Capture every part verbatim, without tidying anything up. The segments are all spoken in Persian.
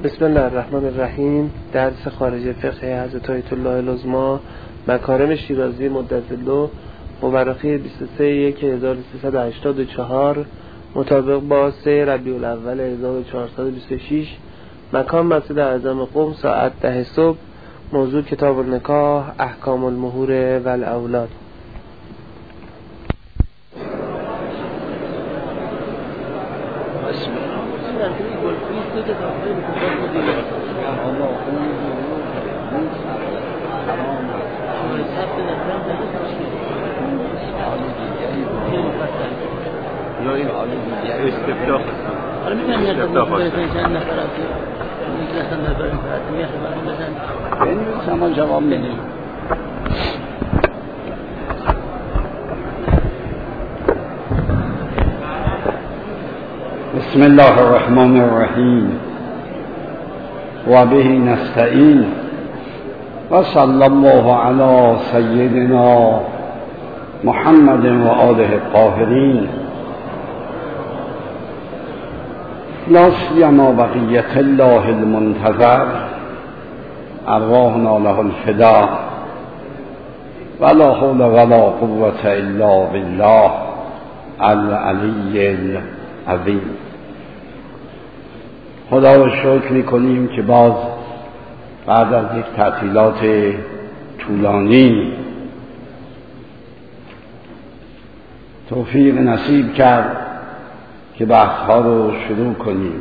بسم الله الرحمن الرحیم. درس خارج فقه حضرت آیت الله العظمی مکارم شیرازی مدظله مورخی بیست و سه یک هزار و سیصد و هشتاد و چهار مطابق با سه ربیع الاول هزار و چهارصد و بیست و شش. مکان مسجد اعظم قم ساعت ده صبح. موضوع کتاب النکاح، احکام المهور و الاولاد. یا این حالی دیگه استفتاح حالا میگم یه تا بکنه چند نفر از یک لحظه نفر فرد میخه برام بزن این شما جواب میدید. بسم الله الرحمن الرحیم و به نستعین و صلی الله علی سیدنا محمد و آله الطاهرین لا سیما بقیت الله المنتظر ارواحنا له الفدا ولا حول ولا قوة الا بالله العلی العظیم. خدا را شکر می‌کنیم که باز بعد از یک تعطیلات طولانی توفیق نصیب کرد که بحث‌ها رو شروع کنیم.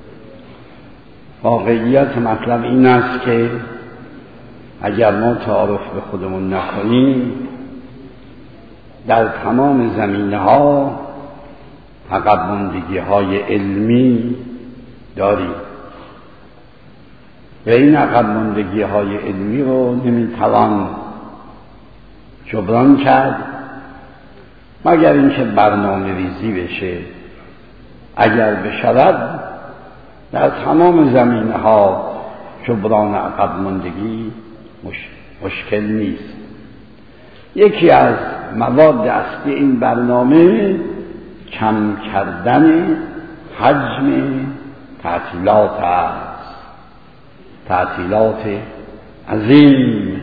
واقعیت مطلب این است که اگر ما تعارف به خودمون نکنیم در تمام زمینه‌ها عقب ماندگی‌های علمی داریم و این عقب ماندگی‌های علمی رو نمی‌توان جبران کرد مگر اینکه برنامه ریزی بشه. اگر بشود در تمام زمینه‌ها جبران عقب ماندگی مش... مشکل نیست. یکی از مواد اصلی این برنامه کم کردن حجم تعطیلات است. تعطیلات عظیم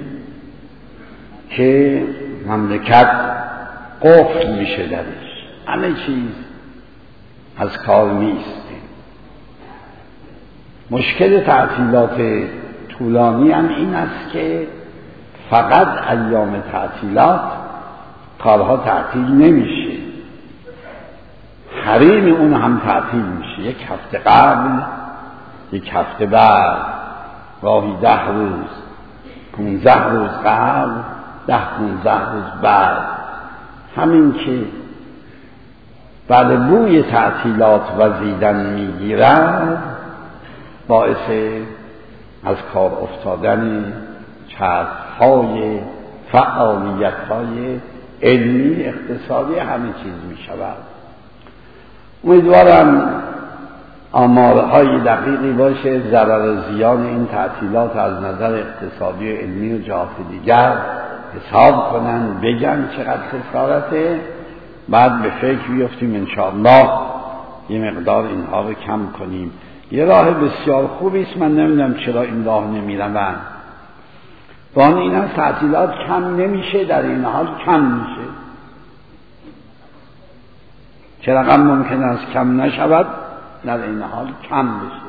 که مملکت قفل میشه درش، همه چیز از کار نیست. مشکل تعطیلات طولانی هم این است که فقط ایام تعطیلات کارها تعطیل نمیشه، حریم اون هم تعطیل میشه. یک هفته قبل، یک هفته بعد، راهی ده روز، پونزده روز قبل، ده پونزده روز بعد. همین که بعد بوی تعطیلات وزیدن میگیرد باعث از کار افتادن چرخهای فعالیت‌های علمی اقتصادی همه چیز می شود. امیدوارم آمارهای دقیقی باشه ضرر زیان این تعطیلات از نظر اقتصادی و علمی و جهات دیگر حساب کنن، بگن چقدر خسارته، بعد به فکر بیفتیم انشاءالله یه مقدار اینها رو کم کنیم. یه راه بسیار خوبی است، من نمیدونم چرا این راه نمیرن. وان این هم تعطیلات کم نمیشه، در این حال کم میشه. چرا ممکن است کم نشود، در این حال کم بشه.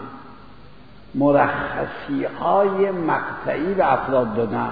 مرخصی های مقطعی به افراد دادن،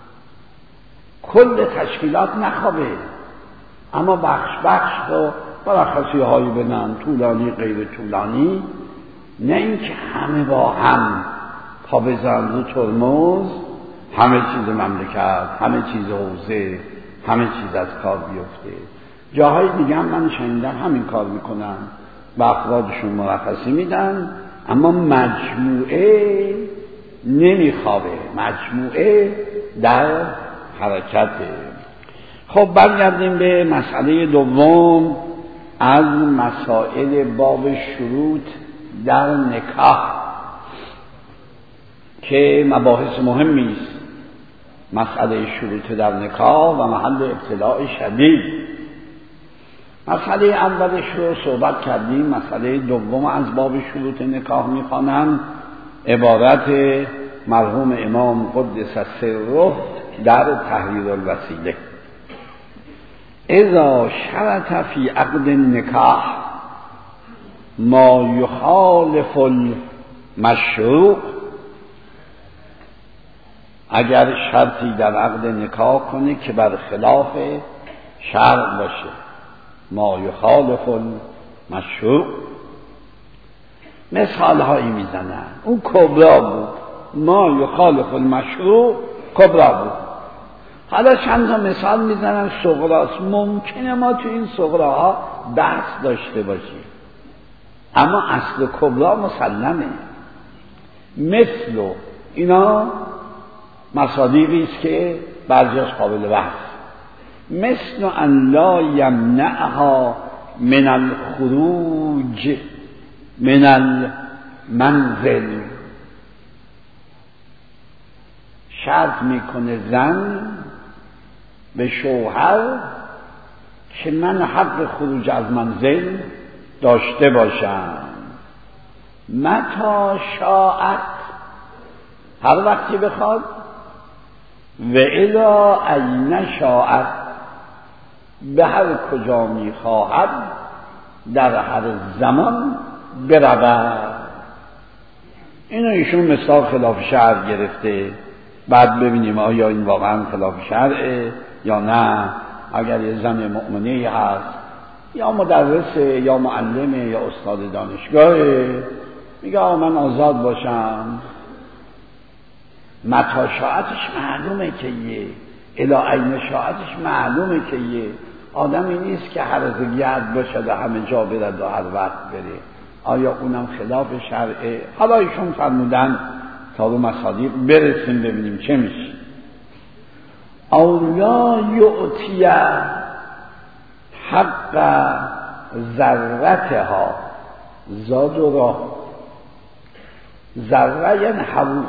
کل تشکیلات نخوابه اما بخش بخش رو مرخصی هایی بدن، طولانی غیر طولانی، نه اینکه همه با هم پا بزن رو ترمز، همه چیز مملکت، همه چیز حوزه، همه چیز از کار بیفته. جاهای دیگه هم من شنیدم همین کار میکنن، به افرادشون مرخصی میدن اما مجموعه نمیخوابه، مجموعه در حرکته. خب برگردیم به مسئله دوم از مسائل باب شروط در نکاح که مباحث مهمی است. مسئله شروط در نکاح و محل ابتلاء شدید. مسئله اولش رو صحبت کردیم، مسئله دوم از باب شروط نکاح میخوانم عبارت مرحوم امام قدس سره در تحریر الوسیله. اذا شرط فی عقد النکاح ما یخالف المشروع، اگر شرطی در عقد نکاح کنه که بر خلاف شرع باشه، ما یخالف المشروع، مثال هایی میزنن. اون کبرا بود، ما یخالف المشروع کبرا بود. حالا چند تا مثال میزنن صغراست. ممکنه ما تو این صغراها بحث داشته باشیم، اما اصل کبرا مسلمه. مثل و اینا مصادیقی است که بعضیش قابل بحث. مثل ان لا یمنعها من الخروج من المنزل، شرط میکنه زن به شوهر که من حق خروج از منزل داشته باشم، متی شاءت، هر وقتی بخواد، و الی این شاءت، به هر کجا میخواهد در هر زمان برود. اینو ایشون مثال خلاف شرع گرفته. بعد ببینیم آیا این واقعا خلاف شرعه یا نه. اگر یه زن مؤمنه هست یا مدرسه یا معلمه یا استاد دانشگاهه، میگه آقا من آزاد باشم، متی شاعتش معلومه که یه الی این شاعتش معلومه که یه آدمی نیست که هرزه گرد باشد و همه جا برد و هر وقت بره. آیا اونم خلاف شرعه؟ حالا ایشون فرمودن تا به مصادیق برسیم ببینیم چه میشه. او لا یعطی حق ذرتها، زاد و راه، ذره یعنی حبو،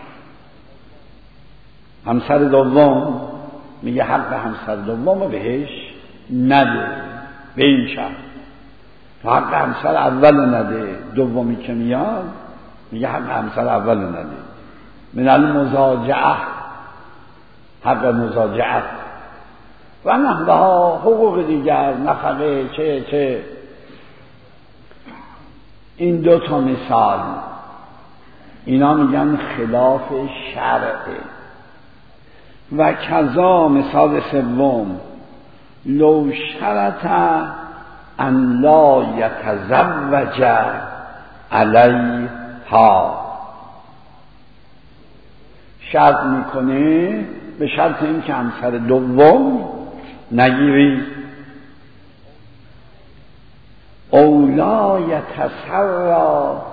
همسر دوم میگه حق همسر دوم بهش نده به این شرط، حق همسر اول نده، دومی که میاد میگه حق همسر اول نده. من المزاجعه، حق مزاجعت و نحوها، حقوق دیگر، نفقه چه چه. این دو تا مثال اینا میگن خلاف شرعه. و کذا مثال سوم، لو شرط ان لا یتزوج علیها، شرط میکنه به شرط این که همسر دوم نگیری. او لا یتسرا،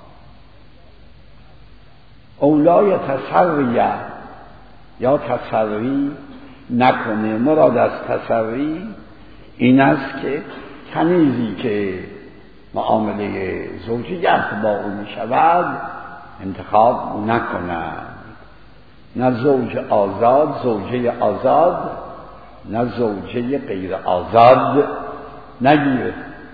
او لا یتسریه، یا تسری نکنه. مراد از تسری این است که تمیزی که معامله زوجیت با او می شود انتخاب نکنند. نه زوج آزاد، زوجه آزاد، نه زوجه غیر آزاد نگیره.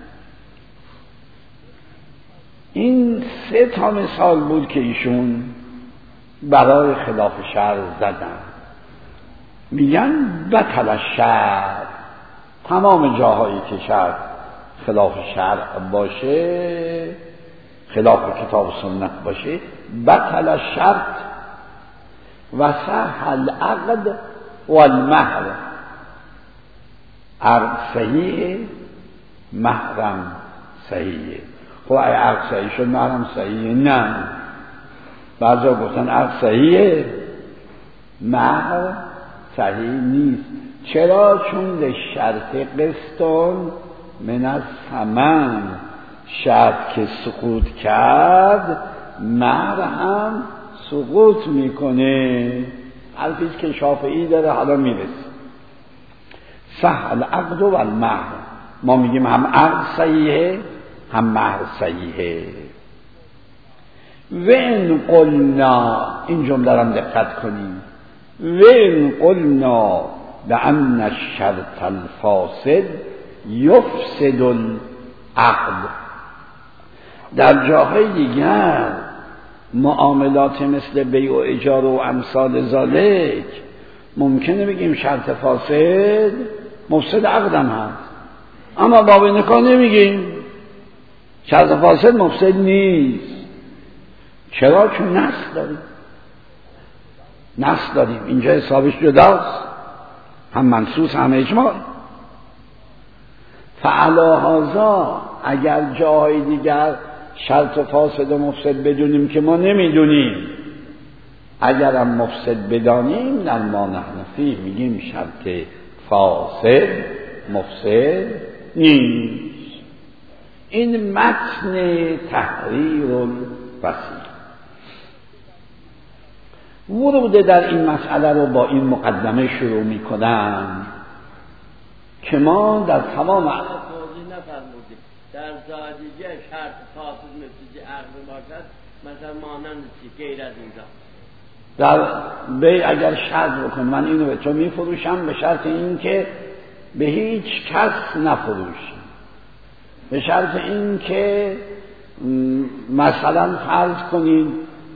این سه تا مثال بود که ایشون برای خلاف شرع زدن. میگن بطل الشرع، تمام جاهایی که شرع خلاف شرع باشه، خلاف کتاب و سنت باشه، بطل الشرط و صح العقد و المهر. عقد صحیحه، مهرم صحیحه. خب ای عقد صحیح شد مهرم صحیحه؟ نه. بعضا گفتن عقد صحیحه مهر صحیح نیست. چرا؟ چون لشرط قسطون من الثمن، شرط که سقوط کرد مهر هم سقوط میکنه. حرفیست که شافعی داره، حالا میرسه. صح العقد و المهر، ما میگیم هم عقد صحیحه هم مهر صحیحه. و ان قلنا، این جمله را دقت کنیم، و ان قلنا بأن الشرط الفاسد یفسد العقد. در جاهای دیگر معاملات مثل بیع و اجاره و امثال ذالک ممکنه بگیم شرط فاسد مفسد عقدم هست، اما باب نکاح نمیگیم شرط فاسد مفسد نیست. چرا؟ چون نص داریم، نص داریم اینجا حسابش جداست، هم منصوص هم اجماع. فعلی هذا اگر جای دیگر شرط فاسد و مفسد بدونیم که ما نمیدونیم، اگرم مفسد بدانیم در ما نحن فیه میگیم شرط فاسد مفسد نیست. این متن تحریر الوصیه. ورود در این مسئله رو با این مقدمه شروع میکنم که ما در تمام در زادیجه شرط فاسد مثل عقد باشد مثلا مانند چی غیر از اینجا در بیع اگر شرط بکن من اینو به تو میفروشم به شرط این که به هیچ کس نفروشی، به شرط این که مثلا فرض کنید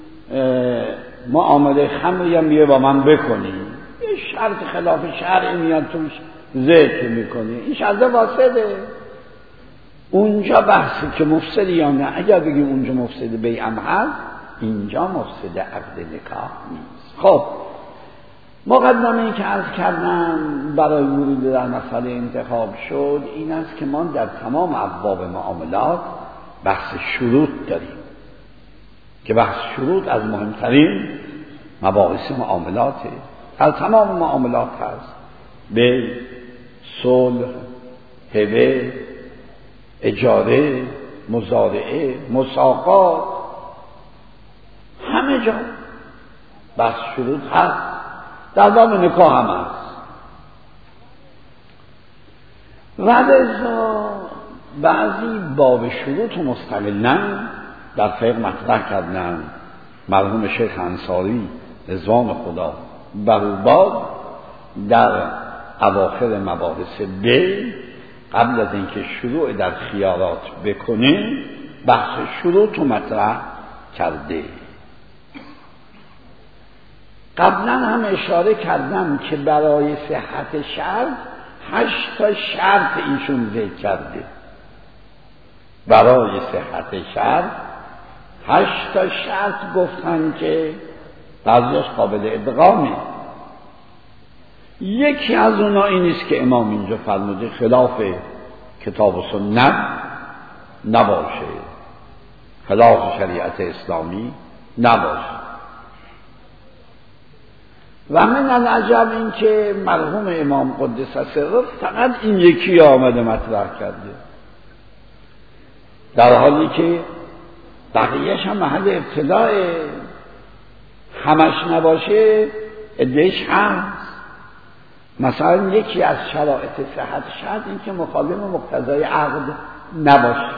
معامله خمری هم بیه با من بکنی، یه شرط خلاف شرعی میاد توش ذکر میکنی، این شرط واسطه. اونجا بحثی که مفسد یا نه، اگر بگیم اونجا مفسد بیع هم هست، اینجا مفسد عقد نکاح نیست. خب مقدمه‌ای که عرض کردم برای ورود در مسئله انتخاب شد این است که ما در تمام ابواب معاملات بحث شروط داریم که بحث شروط از مهمترین مباحث معاملاته. در تمام معاملات هست، بیع، صلح، هبه، اجاره، مزارعه، مساقات، همه جا بحث شروط هست. در باب نکاح هم هست. و لذا بعضی باب شروط مستقلاً در فقه مطرح کردن. مرحوم شیخ انصاری رضوان خدا بر او باد در اواخر مباحث بیع قبل از اینکه شروع در خیارات بکنیم بحث شروط رو مطرح کرده. قبلا هم اشاره کردم که برای صحت شرط هشت تا شرط ایشون ذکر کرده. برای صحت شرط هشت تا شرط گفتن که بعضیش قابل ادغامه. یکی از اونا این است که امام اینجا فرموده خلاف کتاب و سنت نباشه، خلاف شریعت اسلامی نباشه. و من العجب این که مرحوم امام قدس سره فقط این یکی آمده مطرح کرده، در حالی که بقیهش هم محل ابتلاء، همش نباشه ادهش هست. مثلا یکی از شرایط صحت شرط این که مخالف مقتضای عقد نباشه.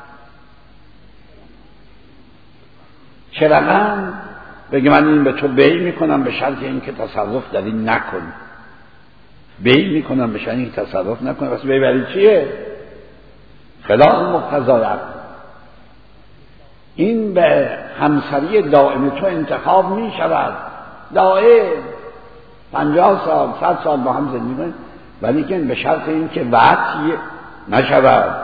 چرا بگه من این به تو بیع میکنم به شرط این که تصرف داری نکن، بیع میکنم به شرط این که تصرف نکن، بس بیع برای چیه؟ خلاف مقتضای عقد. این به همسری دائم تو انتخاب می شود، دائم پنجاه سال صد سال با هم زندگی کنید، ولی که به شرط این که وعدی نشود.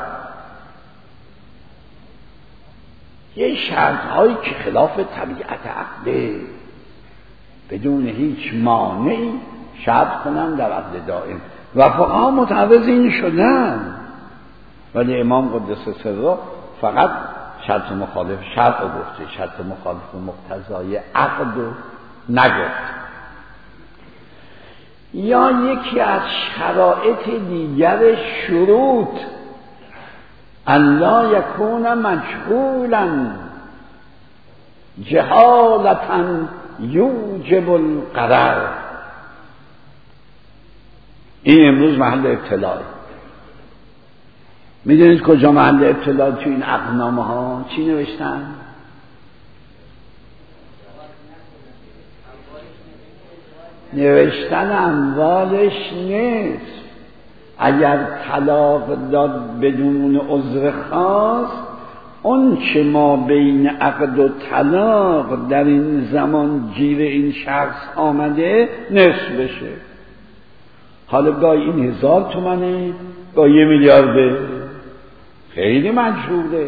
یه شرط هایی که خلاف طبیعت عقده بدون هیچ مانعی شرط کنن در عقد دائم و فقها متعرض این شدن، ولی امام قدس سره فقط شرط مخالف شرط رو گفته، شرط مخالف مقتضای عقد رو نگفت. یا یکی از شرایط دیگر شروط الا یکون مجهولا جهالتا یوجب القرار. این امروز محل ابتلاء. میدونید کجا محل ابتلاء؟ تو این عقدنامه ها چی نوشتن؟ نوشتن اموالش نیست. اگر طلاق داد بدون عذر خاص اون که ما بین عقد و طلاق در این زمان گیر این شخص آمده نصف بشه. حالا گاهی این هزار تومنه، گاهی یه میلیارده، خیلی مجهوله.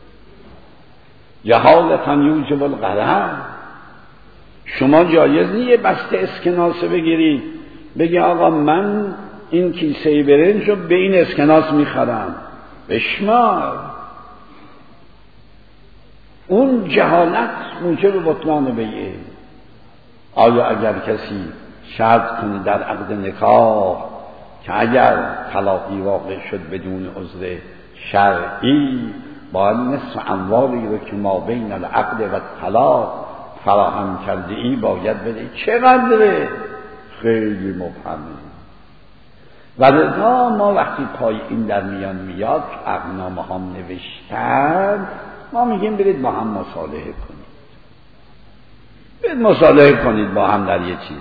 یه حالتا یوجب الغرر. شما جایز نیست یه بسته اسکناسه بگیرید بگی آقا من این کیسه برنج رو به این اسکناس میخرم، بشمار. اون جهالت موجب بطلان بیعه. آیا اگر کسی شرط کنه در عقد نکاح که اگر طلاقی واقع شد بدون عذر شرعی باید نصف اموالی رو که ما بین العقد و طلاق فراهم کرده ای باید بده؟ چقدره؟ خیلی مبهمه. و لذا ما وقتی پای این در میان میاد که عقدنامه ها نوشتن، ما میگیم برید با هم مصالحه کنید، برید مصالحه کنید با هم در یه چیزی.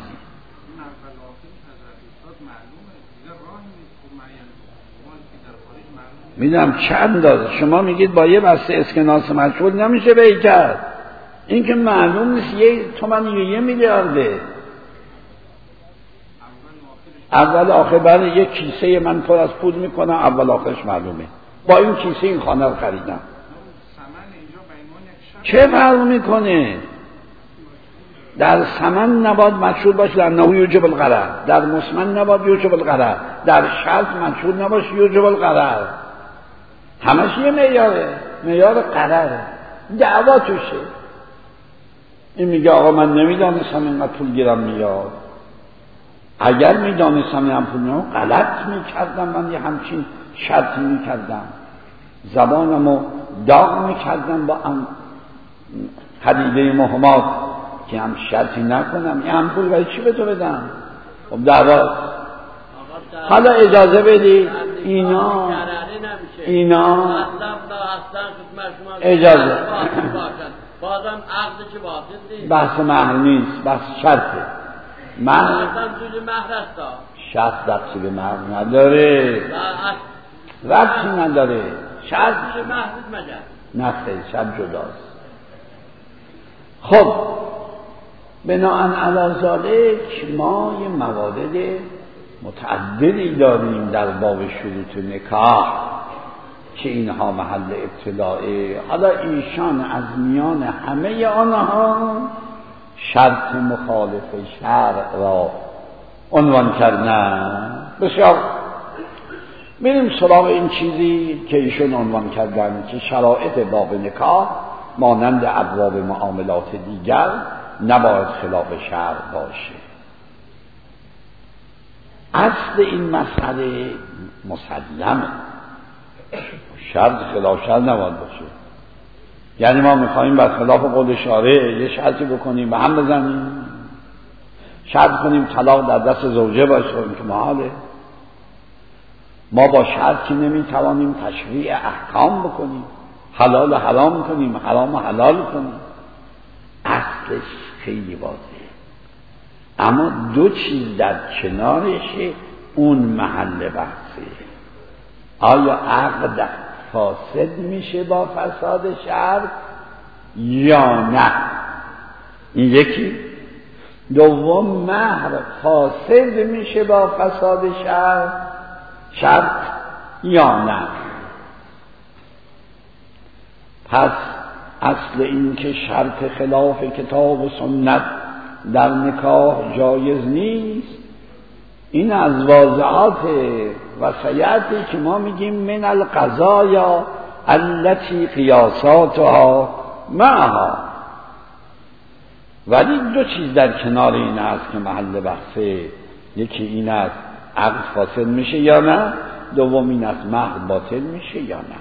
میدونم چند داد شما میگید با یه بسته اسکناس مجهول نمیشه بی کرد. این که معلوم نیست یه تومن یا یه میلیارده. اول آخر برای یک کیسه من پر از پول میکنم، اول آخرش معلومه. با این کیسه این خانه رو خریدم. چه فرق میکنه؟ در ثمن نباید مجهول باشه، در نحو یوجب الغرر. در مسمن نباید یوجب الغرر. در شرط مجهول نباشه یوجب الغرر. همش یه معیاره، معیار غرره، دعوا توشه. این میگه آقا من نمیدانستم اینقدر پول گیرم میاد. اگر میدانستم این پول میاد غلط میکردم، من یه همچین شرطی میکردم، زبانمو داغ میکردم با هم حدیده مهمات که هم شرطی نکنم. یه هم پول برای چی به تو بدم؟ خب دعواست. حالا اجازه بدی اینا اینا اجازه بازم عقد چه باطل نیست، بحث مهر نیست، بحث شرطه. مهر سوی مهر است، شرط ربطی به مهر نداره، ربطی نداره. شرط سوی مهر مگر نه خیلی شرط جداست. خب بناهن علی ذالک ما یه موارد متعددی داریم در باب شروط نکاح که اینها محل ابتلاعه. حالا ایشان از میان همه آنها شرط مخالف شرع را عنوان کردن. بسیار بریم سراغ این چیزی که ایشون عنوان کردن که شرایط باب نکاح مانند ابواب معاملات دیگر نباید خلاف شرع باشه. اصل این مسئله مسلمه، شرط خلاف شرع نباید باشه. یعنی ما میخواییم بر خلاف قول شارع یه شرطی بکنیم به هم بزنیم، شرط کنیم طلاق در دست زوجه باشه، این که محاله. ما با شرطی نمیتوانیم تشریع احکام بکنیم، حلال و حرام کنیم، حرام و حلال کنیم. اصلش خیلی واضحه، اما دو چیز در کنارشه اون محل بحثه. آیا عقد فاسد میشه با فساد شرط یا نه؟ این یکی. دوم مهر فاسد میشه با فساد شرط شرط یا نه؟ پس اصل این که شرط خلاف کتاب و سنت در نکاح جایز نیست، این از واضحات وصیتی که ما میگیم من القضایا التي قیاساتها معها. ولی دو چیز در کنار این است که محل بحثه. یکی این است عقد فاسد میشه یا نه، دوم این است مهر باطل میشه یا نه.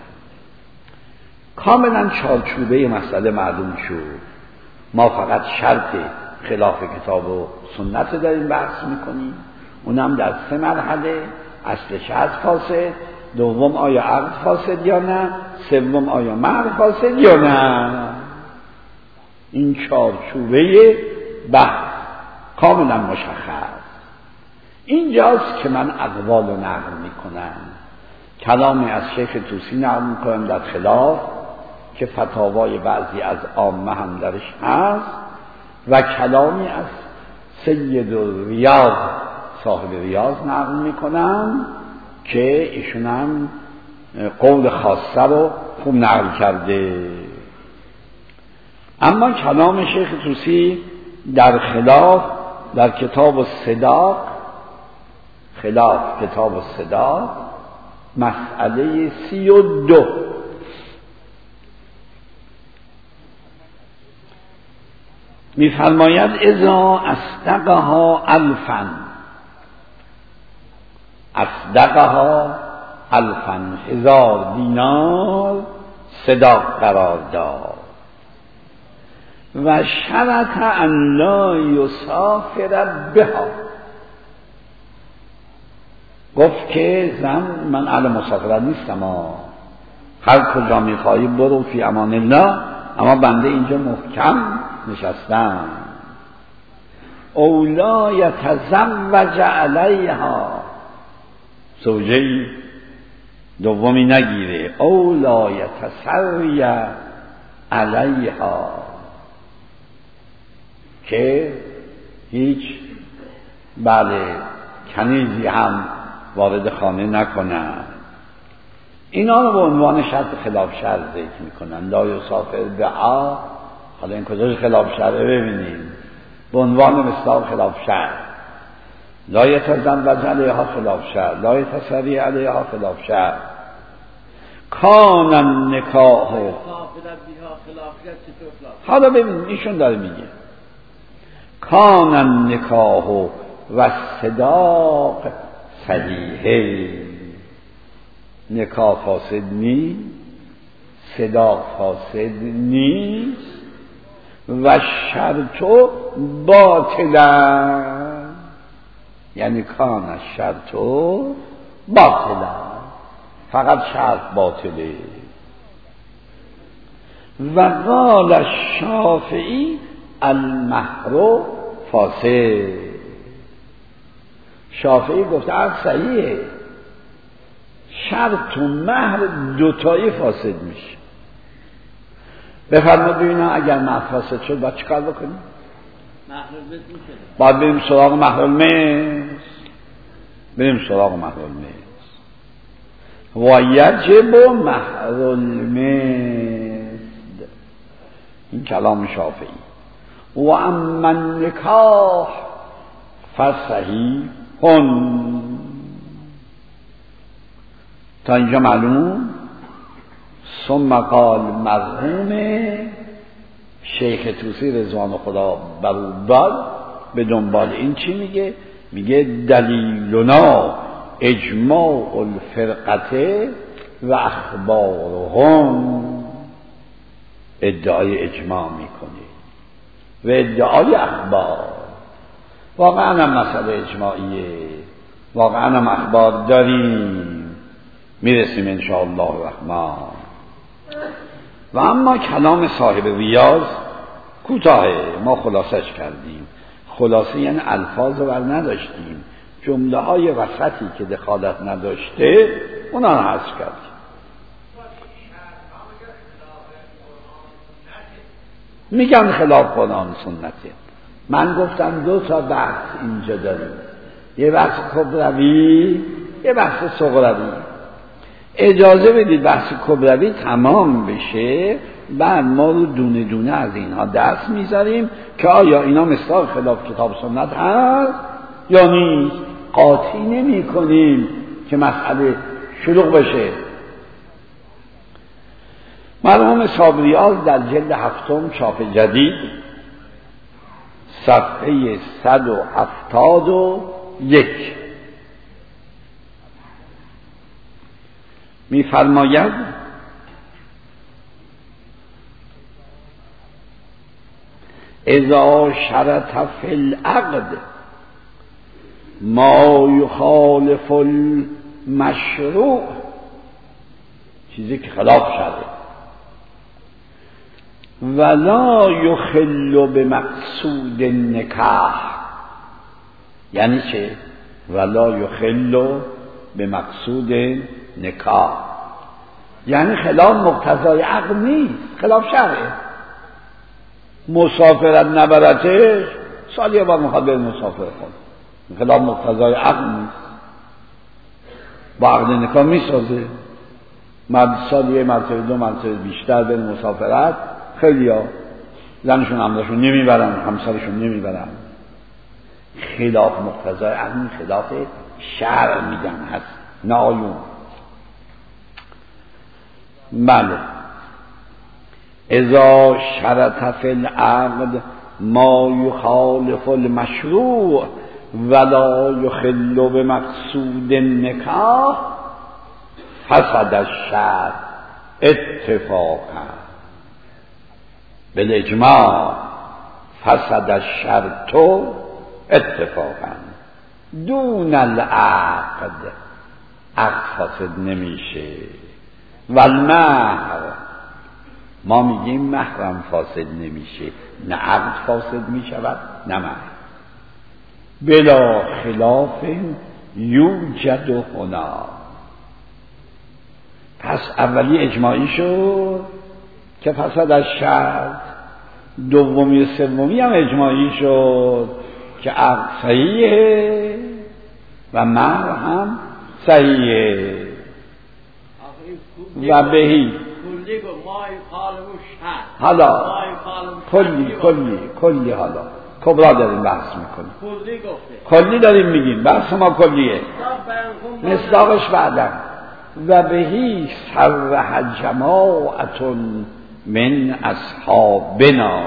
کاملا چارچوبه مسئله معلوم شد. ما فقط شرط خلاف کتاب و سنت داریم بحث میکنیم، اونم در سه مرحله. اصل شرط فاسد، دوم آیا عقد فاسد یا نه، سوم آیا مهر فاسد یا نه. این چارچوبه بحث کاملا مشخص. اینجاست که من اقوال رو نقل میکنم، کلامی از شیخ طوسی نقل میکنم در خلاف که فتاوای بعضی از عامه هم درش هست و کلامی از سید الریاض صاحب ریاض نقل میکنن که ایشون هم قول خاصه رو خوب نقل کرده. اما کلام شیخ طوسی در خلاف در کتاب الصداق، خلاف کتاب الصداق مسئله سی و دو میفرماید اذا اصدقها الفا اصدقها الفا هزار دینار صداق قرار داد و شرط ان لا یسافر بها، گفت که زن من اهل مسافرت نیستم، هر کجا میخوایی برو فی امان الله، اما بنده اینجا محکم نشستم. اولا یتزوج علیها، زوجه دومی نگیره، اولا یتسری علیها، که هیچ بله کنیزی هم وارد خانه نکنن. اینا رو به عنوان شرط خلاف شرع ذکر میکنن. لا یسافر بها، حالا این کجاش خلاف شرعه ببینیم، به عنوان مثال خلاف شرع. لا یتزوج علیها خلاف شرع، لا یتسری علیها خلاف شرع. کان النکاح، حالا ببینیم ایشون داره میگه کان النکاح و الصداق صحیحه، نکاح فاسد نیست، صداق فاسد نیست و شرط باطلا، یعنی کان الشرط باطلا، فقط شرط باطله. و قال الشافعی المهر فاسد، شافعی گفته عقد صحیحه، شرط و مهر دوتایی فاسد میشه. بفرمایید ببینم اگر مهر فاسد شد باید چیکار بکنیم؟ باید بریم سراغ مهر المثل، بریم سراغ مهر المثل و یجب مهر المثل، این کلام شافعی. و اما النکاح فصحیح هن، تا اینجا معلوم. ثم قال مرحوم شیخ طوسی رضوان خدا بر او باد، به دنبال این چی میگه؟ میگه دلیلنا اجماع الفرقته و اخبارهم، ادعای اجماع میکنه و ادعای اخبار. واقعا هم مسئله اجماعیه، واقعا هم اخبار داریم، میرسیم انشاءالله الرحمن. و اما کلام صاحب ریاض کوتاهه، ما خلاصش کردیم. خلاصه یعنی الفاظ رو بر نداشتیم، جمله های وسطی که دخالت نداشته اونا رو حذف کردیم. میگن خلاف قرآن سنته. من گفتم دو تا بحث اینجا داریم، یه بحث کبروی، یه بحث صغروی. اجازه بدید بحث کبروی تمام بشه، بعد ما رو دونه دونه از اینها دست میذاریم که آیا اینا مثال خلاف کتاب سنت هست یا نیست. قاطی نمی کنیم که مسئله شلوغ بشه. مرحوم صاحب ریاض در جلد هفتم چاپ جدید صفحه صد و هفتاد و یک می‌فرماید اذا شرط فی العقد ما یخالف المشروع، چیزی که خلاف شده، ولا یخل بمقصود النکاح، یعنی چه؟ ولا یخل بمقصود نکاح، یعنی خلاف مقتضای عقل نیست، خلاف شرعه. مسافرت نبرتش سال یه بار میخواد بره مسافر کن، خلاف مقتضای عقل نیست، با عقد نکاح میسازه. مرد سال یه مرتبه دو مرتبه بیشتر بره مسافرت، خیلی ها زنشون همداشون نمیبرن، همسرشون نمیبرن، خلاف مقتضای عقل، خلاف شرع میگن هست، نه آیون. بله. اذا شرط فی العقد ما یخالف المشروع ولا یخل بمقصود النکاح فسد الشرط اتفاقا بالاجماع، فسد الشرط اتفاقا دون العقد. عقد فاسد نمیشه. والمهر، ما میگیم مهرم فاسد نمیشه، نه عقد فاسد میشود نه مهر. بلا خلاف یوجد هنا. پس اولی اجماعی شد که فسد از شرط، دومی سومی هم اجماعی شد که عقد صحیحه و مهر هم صحیحه. و بهی حالا کلی کلی کلی حالا کبرا داریم بحث میکنیم، کلی داریم میگیم، بحث ما کلیه، مصداقش بعدم. و بهی صرح جماعت من اصحابنا.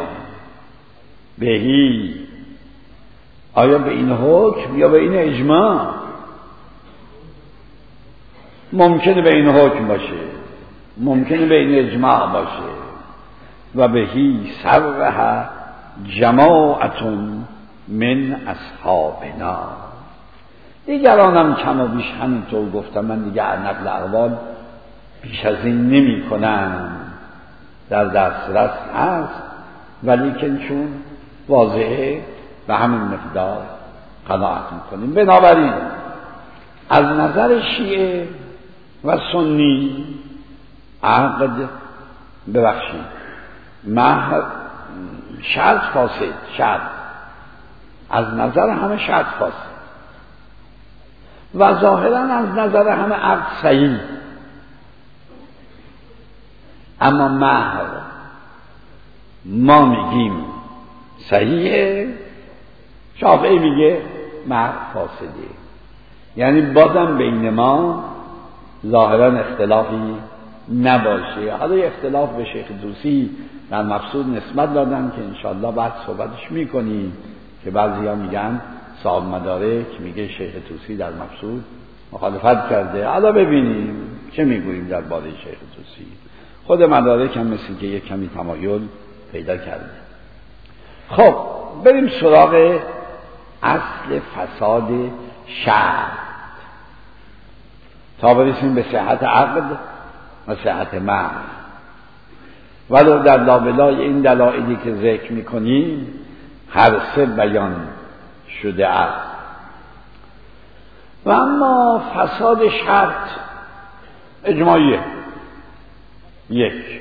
بهی آیا به این حکم یا به این اجماع؟ ممکنه به این حکم باشه، ممکنه به این اجماع باشه. و بهی صرح جماعت من اصحابنا. دیگرانم کم و بیش همینطور گفتم، من دیگه نقل اقوال بیش از این نمی کنم، در دسترس هست، ولی که چون واضحه به همین مقدار قناعت میکنیم. بنابراین از نظر شیعه و سنی عقد ببخشید مهر شرط فاسد، شرط از نظر همه شرط فاسد و ظاهرا از نظر همه عقد صحیح. اما مهر ما میگیم صحیحه، شافعی میگه مهر فاسده. یعنی بازم بین ما ظاهرا اختلافی نباشه. حالا اختلاف به شیخ طوسی در مقصود نسبت دادن که انشاءالله بعد صحبتش میکنیم، که بعضی ها میگن صاحب مدارک میگه شیخ طوسی در مقصود مخالفت کرده. حالا ببینیم چه میگوییم در باره شیخ طوسی. خود مدارک هم مثل که یک کمی تمایل پیدا کرده. خب بریم سراغ اصل فساد شرط تا برسیم به صحت عقد و صحت مهر. ولو در لابلای این دلایلی که ذکر میکنیم هر سه بیان شده است. و اما فساد شرط اجماعیه یک.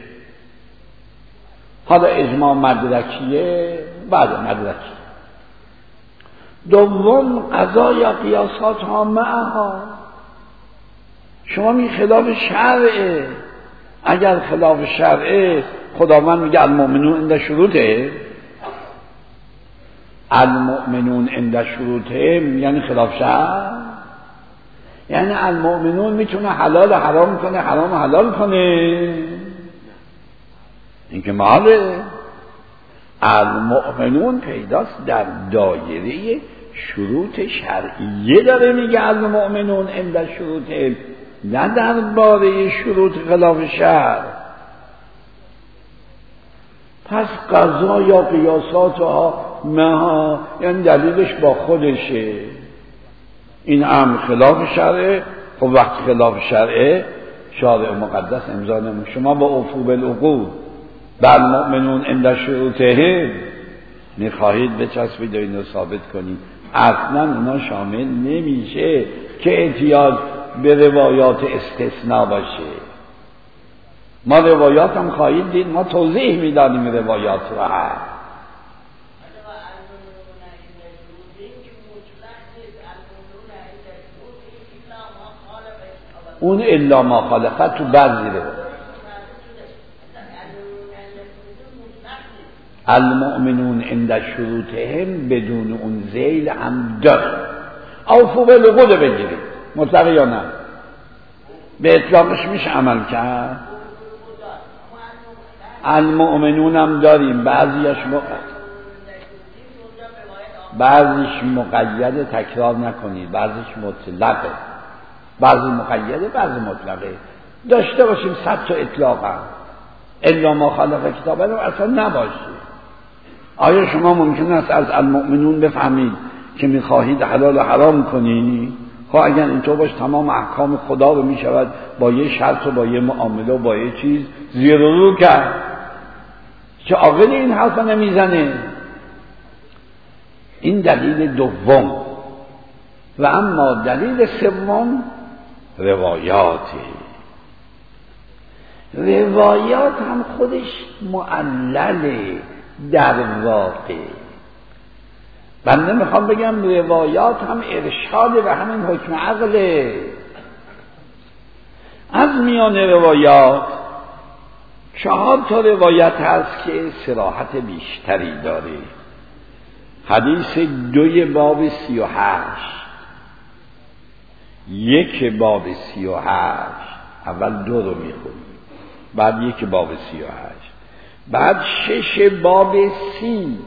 حالا اجماع مدرکیه، بعد مدرکی. دوم قضا یا قیاسات ها معها. شما می خلاف شرعه. اگر خلاف شرعه خداوند میگه المؤمنون عند شروطه، المؤمنون عند شروطه یعنی خلاف شرع، یعنی المؤمنون میتونه حلال حرام کنه، حرام حلال کنه، این که محاله. المؤمنون پیداست در دایره شروط شرعیه داره میگه المؤمنون عند شروطه، نه در باره شروط خلاف شرع. پس قضا یا قیاسات ها مها یعنی دلیلش با خودشه. این امر خلاف شرعه، خب وقت خلاف شرعه شارع مقدس امضا نمونه. شما با اوفو بالعقود بل مؤمنون عند شروطه میخواهید بچسبید و اینو ثابت کنید، اصلا اونا شامل نمیشه که احتیاج به روایات استثناء باشه. ما روایات هم خواهید دید، ما توضیح میدادیم روایات رو هم. اون الا ما خالفت تو بعضی رو المؤمنون عند شروطهم بدون اون ذیل هم داره. اوفو بالعقود بگیرید مطلق یا نه؟ به اطلاقش میشه عمل کرد. المؤمنون هم داریم، بعضیش مقید بعضیش مقید، تکرار نکنید، بعضیش مطلقه، بعضی مقیده بعضی مطلقه. داشته باشیم صد تا اطلاق هم الا ما خالف کتابه رو اصلا نباشه. آیا شما ممکن است از المؤمنون بفهمید که میخواهید حلال و حرام کنی؟ خب اگر اینطور باشه تمام احکام خدا رو میشود با یه شرط و با یه معامله و با یه چیز زیر و رو کرد. چه عاقل این حرف نمیزنه؟ این دلیل دوم. و اما دلیل سوم روایاتی. روایات هم خودش معلله در واقع. بنده میخوام بگم روایات هم ارشاد و همین حکم عقله. از میان روایات چهار تا روایت هست که صراحت بیشتری داره. حدیث دوی باب سی و هشت، یک باب سی و هشت، اول دو رو میخونیم، بعد یک باب سی و هشت، بعد شش باب سی.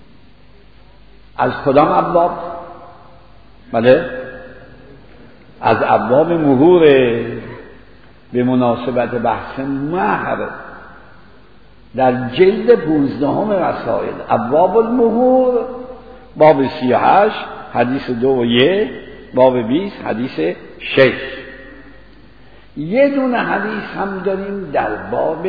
از کدام ابواب؟ بله از ابواب مهور به مناسبت بحث مهر در جلد پونزدهم رسائل. ابواب المهور باب سی و هشت حدیث دو و یک، باب بیست حدیث شش. یه دونه حدیث هم داریم در باب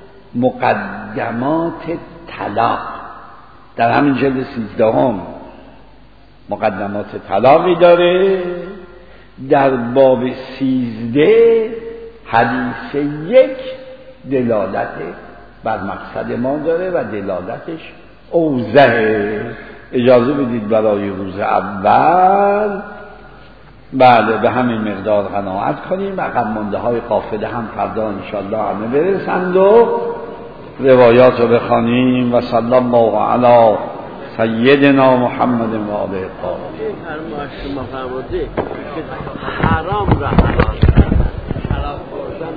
مقدمات طلاق، در همین جلد سیزدهم مقدمات طلاقی داره. در باب سیزده حدیث یک دلالت بر مقصد ما داره و دلالتش اوضحه. اجازه بدید برای روز اول بله به همین مقدار قناعت کنیم. عقب مانده های قافله هم فردا انشاءالله همه برسند و روایات رو بخوانیم. و صلی الله علی سیدنا محمد و آله الطاهرین. شما فرمودید که حرام را حلال شراب خوردن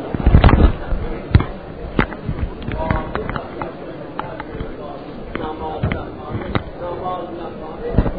نماز نماز نماز